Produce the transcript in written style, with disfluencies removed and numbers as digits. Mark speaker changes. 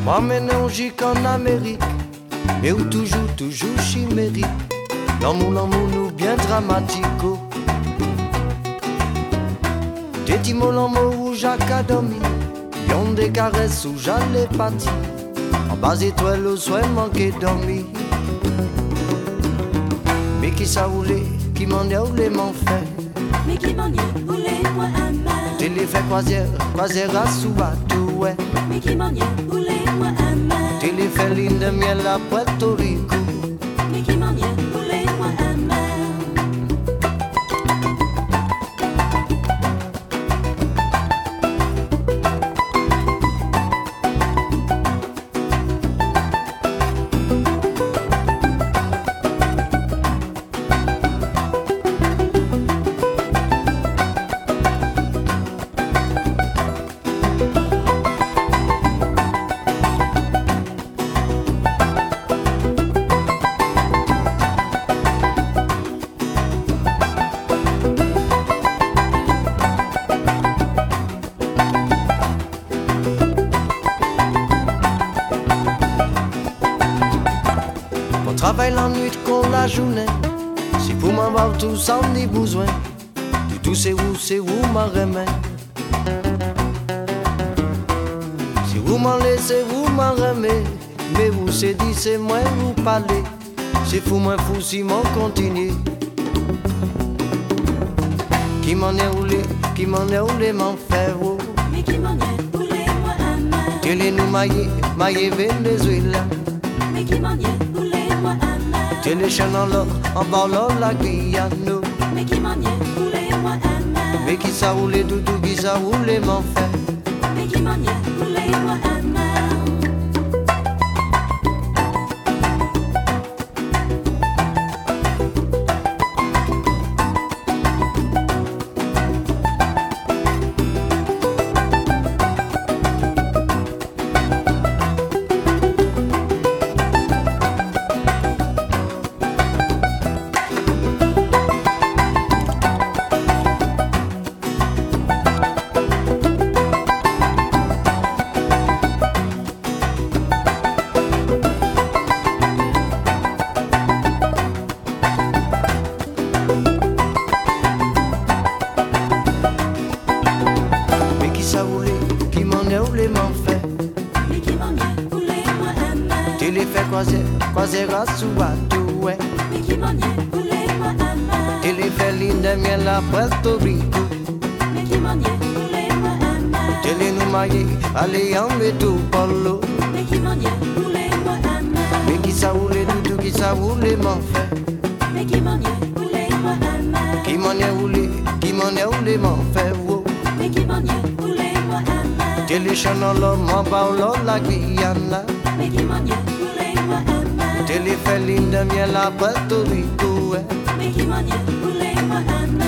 Speaker 1: M'emmène en gique en Amérique, mais où toujours chimérique. L'amour nous bien dramatico. Des petits mots l'amour où Jacques a dormi, y'ont des caresses où j'allais partir. En bas étoile au soin manqué dormi. Mais qui ça voulait, qui m'en est où les m'en fait.
Speaker 2: Mais qui m'en est où les moi à main.
Speaker 1: Télé fait croisière à sous bateau, ouais.
Speaker 2: Mais qui m'en est où les moi à main.
Speaker 1: Télé fait ligne de miel à Puerto Rico.
Speaker 2: Mais qui m'en est où les moi à main.
Speaker 1: Travaille la nuit comme la journée, c'est pour m'avoir tout sans ni besoin. De tout c'est où m'en remet. Si vous m'en laissez, vous m'en remet. Mais vous c'est dit, c'est moi vous parlez. C'est fou, moi fou si m'en continue. Qui m'en est roulé, m'en fait vous.
Speaker 2: Mais qui m'en est roulé, moi à main.
Speaker 1: Télé nous maillé Venezuela.
Speaker 2: Mais qui m'en est roulé, moi à main.
Speaker 1: Télé chanant l'or, en bas la Guyane.
Speaker 2: Mais qui m'en est roulé, moi à main.
Speaker 1: Mais qui ça roule, doudou, qui ça roule, m'en fait.
Speaker 2: Mais qui m'en est roulé, moi à main. Mais qui m'en est roulé, moi à main.
Speaker 1: Télé fait croisière à sous bateau, ouais.
Speaker 2: Mais qui m'en est roulé, moi à main.
Speaker 1: Télé fait ligne de miel à Puerto Rico.
Speaker 2: Mais qui m'en est roulé, moi à main.
Speaker 1: Télé nous maillé, allez en métro polo.
Speaker 2: Mais qui m'en est roulé, moi à main.
Speaker 1: Mais qui ça roule, doudou, qui ça roule, m'en fait.
Speaker 2: Mais qui m'en est roulé, moi à main.
Speaker 1: Qui m'en est roulé, m'en fait, wow.
Speaker 2: Mais qui m'en est roulé, moi à main.
Speaker 1: Télé chanant l'homme, en bas la Guyane.
Speaker 2: Mais qui m'en est roulé, moi à main.
Speaker 1: Télé fait ligne de miel à Puerto Rico, ouais.
Speaker 2: Mais qui m'en est roulé, moi à main.